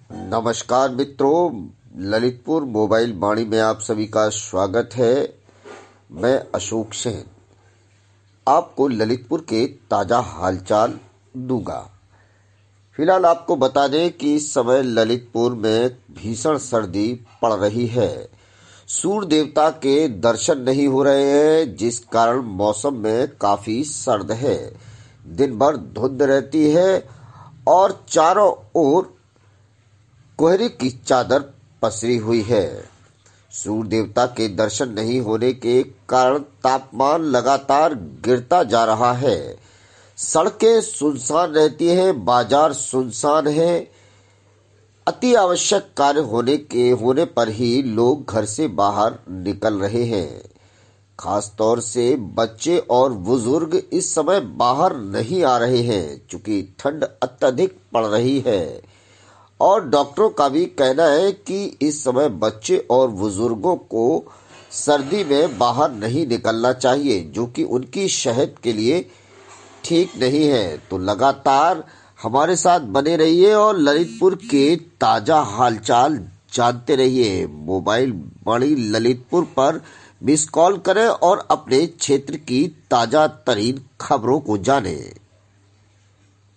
नमस्कार मित्रों, ललितपुर मोबाइल वाणी में आप सभी का स्वागत है। मैं अशोक सेन आपको ललितपुर के ताज़ा हालचाल दूंगा। फिलहाल आपको बता दें कि इस समय ललितपुर में भीषण सर्दी पड़ रही है। सूर्य देवता के दर्शन नहीं हो रहे हैं, जिस कारण मौसम में काफ़ी सर्द है। दिन भर धुंध रहती है और चारों ओर कोहरे की चादर पसरी हुई है। सूर्य देवता के दर्शन नहीं होने के कारण तापमान लगातार गिरता जा रहा है। सड़कें सुनसान रहती हैं, बाजार सुनसान है। अति आवश्यक कार्य होने पर ही लोग घर से बाहर निकल रहे हैं। खास तौर से बच्चे और बुजुर्ग इस समय बाहर नहीं आ रहे हैं, चूंकि ठंड अत्यधिक पड़ रही है। और डॉक्टरों का भी कहना है कि इस समय बच्चे और बुजुर्गों को सर्दी में बाहर नहीं निकलना चाहिए, जो कि उनकी सेहत के लिए ठीक नहीं है। तो लगातार हमारे साथ बने रहिए और ललितपुर के ताजा हालचाल जानते रहिए। मोबाइल वाणी ललितपुर पर मिस कॉल करें और अपने क्षेत्र की ताजा तरीन खबरों को जानें।